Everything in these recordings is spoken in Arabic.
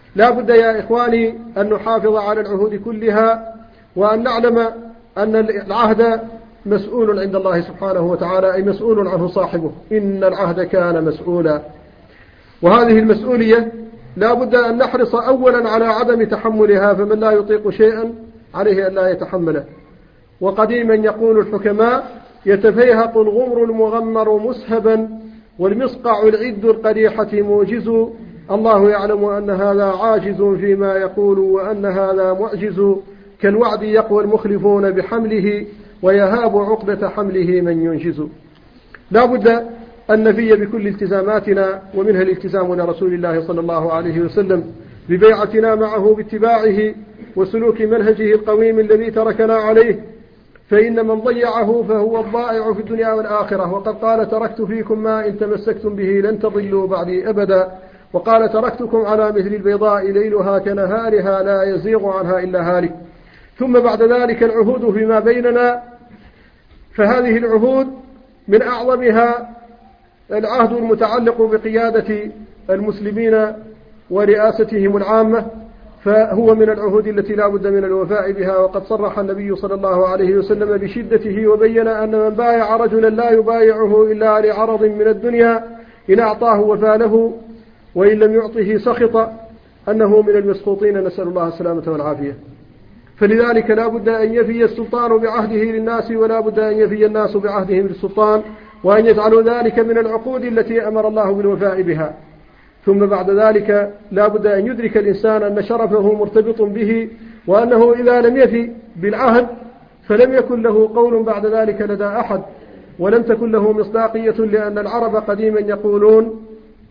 لا بد يا إخواني أن نحافظ على العهود كلها، وأن نعلم أن العهد مسؤول عند الله سبحانه وتعالى، أي مسؤول عنه صاحبه، إن العهد كان مسؤولا. وهذه المسؤولية لا بد أن نحرص أولا على عدم تحملها، فمن لا يطيق شيئا عليه أن لا يتحمله. وقديما يقول الحكماء: يتفيهق الغمر المغمر مسهبا، والمصقع العد القريحة موجز. الله يعلم أن هذا عاجز فيما يقول، وأن هذا معجز. كالوعد يقوى المخلفون بحمله، ويهاب عقدة حمله من ينجز. لا بد أن نفي بكل التزاماتنا، ومنها الالتزام لرسول الله صلى الله عليه وسلم ببيعتنا معه باتباعه وسلوك منهجه القويم الذي تركنا عليه، فإن من ضيعه فهو الضائع في الدنيا والآخرة. وقد قال: تركت فيكم ما إن تمسكتم به لن تضلوا بعدي أبدا. وقال: تركتكم على مثل البيضاء ليلها كنهارها لا يزيغ عنها إلا هالك. ثم بعد ذلك العهود فيما بيننا، فهذه العهود من أعظمها العهد المتعلق بقيادة المسلمين ورئاستهم العامة، فهو من العهود التي لا بد من الوفاء بها. وقد صرح النبي صلى الله عليه وسلم بشدته، وبين أن من بايع رجلا لا يبايعه إلا لعرض من الدنيا إن أعطاه وفى له، وإن لم يعطه سخط، أنه من المسخوطين، نسأل الله السلامة والعافية. فلذلك لا بد أن يفي السلطان بعهده للناس، ولا بد أن يفي الناس بعهدهم للسلطان، وأن يجعلوا ذلك من العقود التي أمر الله بالوفاء بها. ثم بعد ذلك لا بد أن يدرك الإنسان أن شرفه مرتبط به، وأنه إذا لم يفي بالعهد فلم يكن له قول بعد ذلك لدى أحد، ولم تكن له مصداقية، لأن العرب قديما يقولون: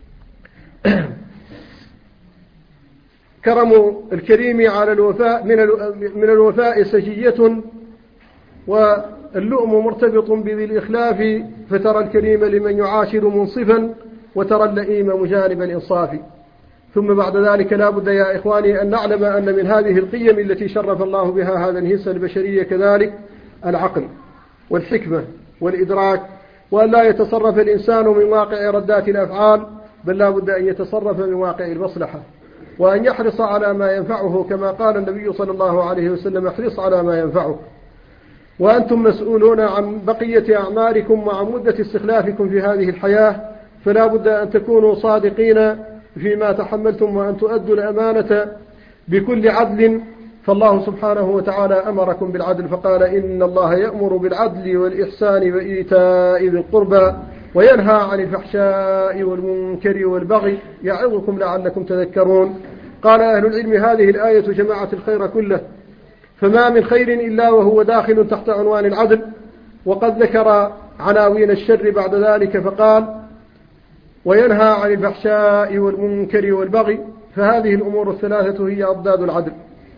كرم الكريم على الوفاء من الوفاء سجية، واللؤم مرتبط بذي الإخلاف، فترى الكريم لمن يعاشر منصفا، وترى اللئيم مجانب الإنصاف. ثم بعد ذلك لا بد يا إخواني أن نعلم أن من هذه القيم التي شرف الله بها هذا الجنس البشرية كذلك العقل والحكمة والإدراك، وأن لا يتصرف الإنسان من واقع ردات الأفعال، بل لا بد أن يتصرف من واقع المصلحة، وأن يحرص على ما ينفعه، كما قال النبي صلى الله عليه وسلم: احرص على ما ينفعه. وأنتم مسؤولون عن بقية أعماركم وعن مدة استخلافكم في هذه الحياة، فلا بد أن تكونوا صادقين فيما تحملتم، وأن تؤدوا الأمانة بكل عدل. فالله سبحانه وتعالى أمركم بالعدل، فقال: إن الله يأمر بالعدل والإحسان وإيتاء ذي القربى وينهى عن الفحشاء والمنكر والبغي يعظكم لعلكم تذكرون. قال أهل العلم: هذه الآية جمعت الخير كله، فما من خير إلا وهو داخل تحت عنوان العدل. وقد ذكر عناوين الشر بعد ذلك فقال: وينهى عن الفحشاء والمنكر والبغي. فهذه الأمور الثلاثة هي أضداد العدل.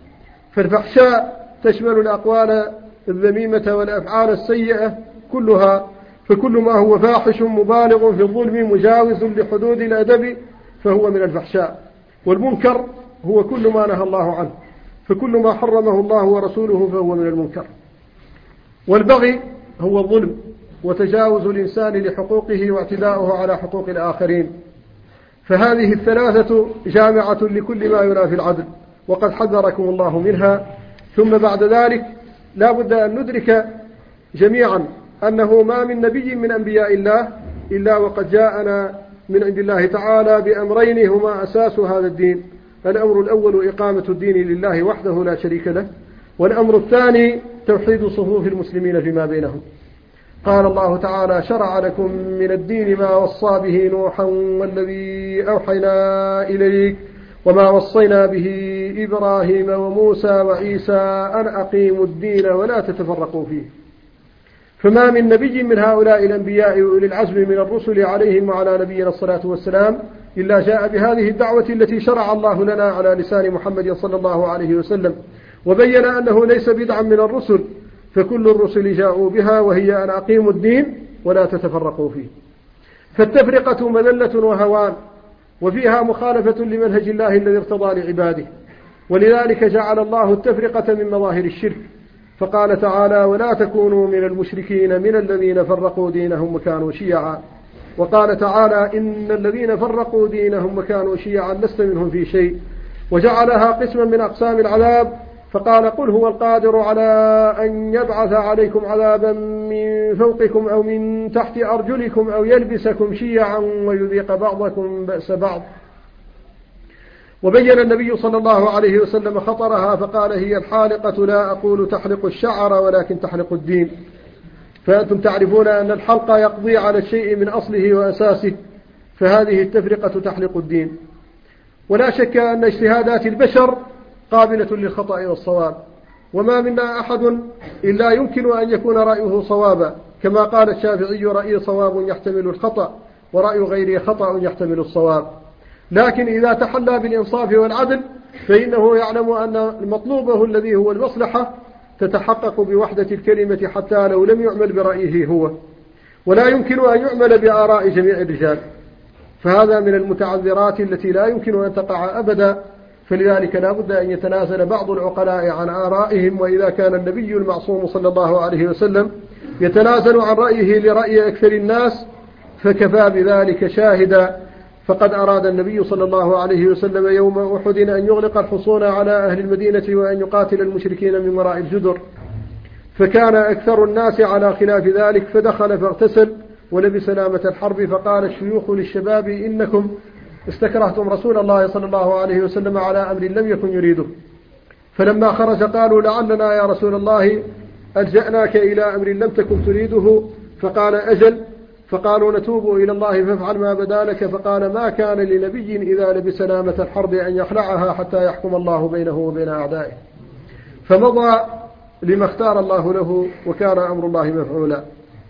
فالفحشاء تشمل الأقوال الذميمة والأفعال السيئة كلها، فكل ما هو فاحش مبالغ في الظلم مجاوز لحدود الأدب فهو من الفحشاء. والمنكر هو كل ما نهى الله عنه، فكل ما حرمه الله ورسوله فهو من المنكر. والبغي هو الظلم وتجاوز الإنسان لحقوقه واعتداؤه على حقوق الآخرين. فهذه الثلاثة جامعة لكل ما ينافي العدل، وقد حذركم الله منها. ثم بعد ذلك لا بد أن ندرك جميعا أنه ما من نبي من أنبياء الله إلا وقد جاءنا من عند الله تعالى بأمرين هما أساس هذا الدين. الأمر الأول إقامة الدين لله وحده لا شريك له، والأمر الثاني توحيد صفوف المسلمين فيما بينهم. قال الله تعالى: شرع لكم من الدين ما وصى به نوحا والذي أوحينا إليك وما وصينا به إبراهيم وموسى وعيسى أن أقيموا الدين ولا تتفرقوا فيه. فما من نبي من هؤلاء الأنبياء وأولي العزم من الرسل عليهم وعلى نبينا الصلاة والسلام إلا جاء بهذه الدعوة التي شرع الله لنا على لسان محمد صلى الله عليه وسلم، وبين أنه ليس بدعا من الرسل، فكل الرسل جاءوا بها، وهي أن أقيموا الدين ولا تتفرقوا فيه. فالتفرقة مذلة وهوان، وفيها مخالفة لمنهج الله الذي ارتضى لعباده، ولذلك جعل الله التفرقة من مظاهر الشرك، فقال تعالى: ولا تكونوا من المشركين من الذين فرقوا دينهم وكانوا شيعا. وقال تعالى: إن الذين فرقوا دينهم وكانوا شيعا لست منهم في شيء. وجعلها قسما من أقسام العذاب، فقال: قل هو القادر على أن يبعث عليكم عذابا من فوقكم أو من تحت أرجلكم أو يلبسكم شيعا ويذيق بعضكم بأس بعض. وبين النبي صلى الله عليه وسلم خطرها فقال: هي الحالقة، لا أقول تحلق الشعر ولكن تحلق الدين. فأنتم تعرفون أن الحلق يقضي على الشيء من أصله وأساسه، فهذه التفرقة تحلق الدين. ولا شك أن اجتهادات البشر قابلة للخطأ والصواب، وما منا أحد إلا يمكن أن يكون رأيه صوابا، كما قال الشافعي: رأي صواب يحتمل الخطأ، ورأي غيره خطأ يحتمل الصواب. لكن إذا تحلى بالإنصاف والعدل فإنه يعلم أن مطلوبه الذي هو المصلحة تتحقق بوحدة الكلمة حتى لو لم يعمل برأيه هو، ولا يمكن أن يعمل بآراء جميع الرجال، فهذا من المتعذرات التي لا يمكن أن تقع أبدا. فلذلك لا بد أن يتنازل بعض العقلاء عن آرائهم، وإذا كان النبي المعصوم صلى الله عليه وسلم يتنازل عن رأيه لرأي أكثر الناس فكفى بذلك شاهدا. فقد أراد النبي صلى الله عليه وسلم يوم أحد أن يغلق الحصون على أهل المدينة وأن يقاتل المشركين من وراء الجدر، فكان أكثر الناس على خلاف ذلك، فدخل فاغتسل ولبس لامة الحرب، فقال الشيوخ للشباب: إنكم استكرهتم رسول الله صلى الله عليه وسلم على أمر لم يكن يريده. فلما خرج قالوا: لعلنا يا رسول الله ألجأناك إلى أمر لم تكن تريده. فقال: أجل. فقالوا: نتوب إلى الله فافعل ما بدا لك. فقال: ما كان لنبي إذا لبس لامة الحرب أن يخلعها حتى يحكم الله بينه وبين أعدائه، فمضى لما اختار الله له، وكان أمر الله مفعولا.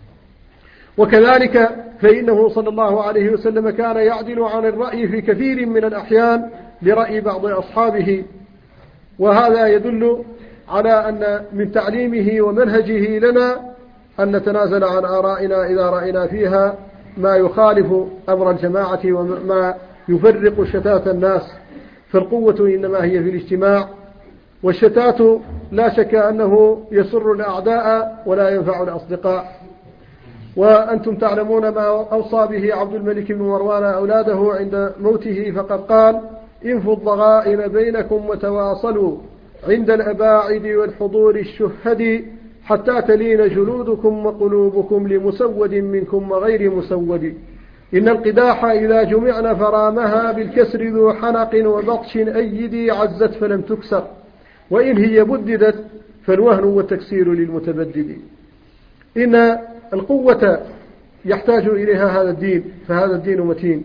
وكذلك فإنه صلى الله عليه وسلم كان يعدل عن الرأي في كثير من الأحيان لرأي بعض أصحابه، وهذا يدل على أن من تعليمه ومنهجه لنا أن نتنازل عن آرائنا إذا رأينا فيها ما يخالف أمر الجماعة وما يفرق شتات الناس. فالقوة إنما هي في الاجتماع، والشتات لا شك أنه يسر الأعداء ولا ينفع الأصدقاء. وأنتم تعلمون ما أوصى به عبد الملك بن مروان أولاده عند موته، فقد قال: انفوا الضغائن بينكم وتواصلوا عند الأباعد والحضور الشهد، حتى تلين جلودكم وقلوبكم لمسود منكم وغير مسود. إن القداح إذا جمعن فرامها بالكسر ذو حنق وبطش أيدي عزت فلم تكسر، وإن هي بددت فالوهن والتكسير للمتبدد. إن القوة يحتاج إليها هذا الدين، فهذا الدين متين،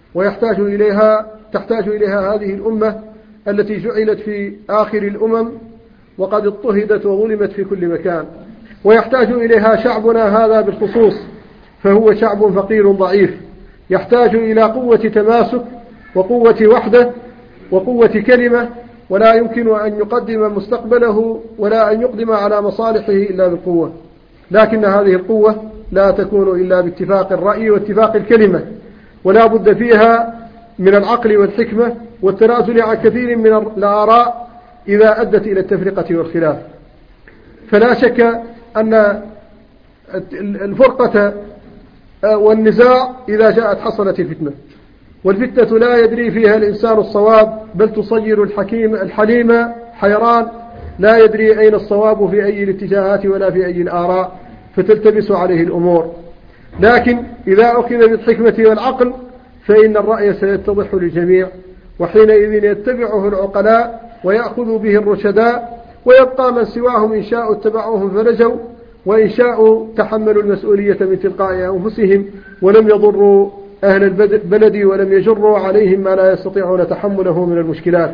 تحتاج إليها هذه الأمة التي جعلت في آخر الأمم وقد اضطهدت وظلمت في كل مكان، ويحتاج إليها شعبنا هذا بالخصوص، فهو شعب فقير ضعيف، يحتاج إلى قوة تماسك وقوة وحدة وقوة كلمة، ولا يمكن أن يقدم مستقبله ولا أن يقدم على مصالحه إلا بالقوة. لكن هذه القوة لا تكون إلا باتفاق الرأي واتفاق الكلمة، ولا بد فيها من العقل والحكمة والتنازل عن كثير من الآراء إذا أدت إلى التفرقة والخلاف. فلا شك أن الفرقة والنزاع إذا جاءت حصلت الفتنة، والفتنة لا يدري فيها الإنسان الصواب، بل تصير الحليم حيران لا يدري أين الصواب في أي الاتجاهات ولا في أي الآراء، فتلتبس عليه الأمور. لكن إذا أخذ بالحكمة والعقل فإن الرأي سيتضح للجميع، وحينئذ يتبعه العقلاء ويأخذ به الرشداء، ويبقى من سواهم إن شاءوا اتبعوهم فنجوا، وإن شاءوا تحملوا المسؤولية من تلقاء أنفسهم ولم يضروا أهل البلد ولم يجروا عليهم ما لا يستطيعون تحمله من المشكلات.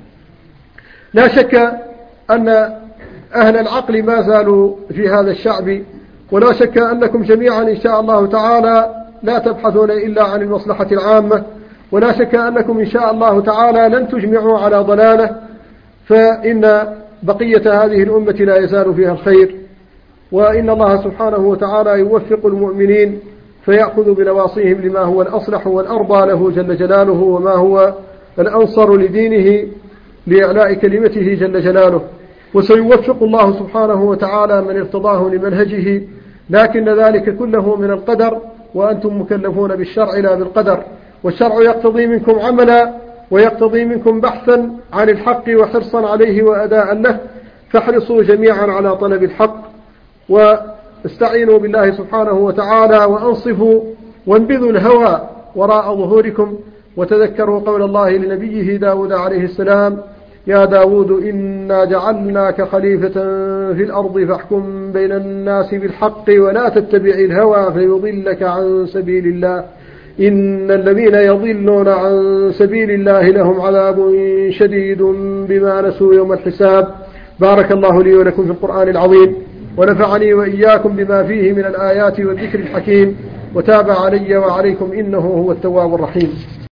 لا شك أن أهل العقل ما زالوا في هذا الشعب، ولا شك أنكم جميعا إن شاء الله تعالى لا تبحثون إلا عن المصلحة العامة، ولا شك أنكم إن شاء الله تعالى لن تجمعوا على ضلالة، فإن بقية هذه الأمة لا يزال فيها الخير، وإن الله سبحانه وتعالى يوفق المؤمنين فيأخذ بنواصيهم لما هو الأصلح والأرضى له جل جلاله، وما هو الأنصر لدينه لإعلاء كلمته جل جلاله. وسيوفق الله سبحانه وتعالى من ارتضاه لمنهجه، لكن ذلك كله من القدر، وأنتم مكلفون بالشرع لا بالقدر، والشرع يقتضي منكم عملا ويقتضي منكم بحثا عن الحق وحرصا عليه وأداء له، فاحرصوا جميعا على طلب الحق واستعينوا بالله سبحانه وتعالى وأنصفوا وانبذوا الهوى وراء ظهوركم، وتذكروا قول الله لنبيه داود عليه السلام: يا داود إنا جعلناك خليفة في الأرض فاحكم بين الناس بالحق ولا تتبع الهوى فيضلك عن سبيل الله، إن الذين يضلون عن سبيل الله لهم عذاب شديد بما نسوا يوم الحساب. بارك الله لي ولكم في القرآن العظيم، ونفعني وإياكم بما فيه من الآيات والذكر الحكيم، وتاب علي وعليكم إنه هو التواب الرحيم.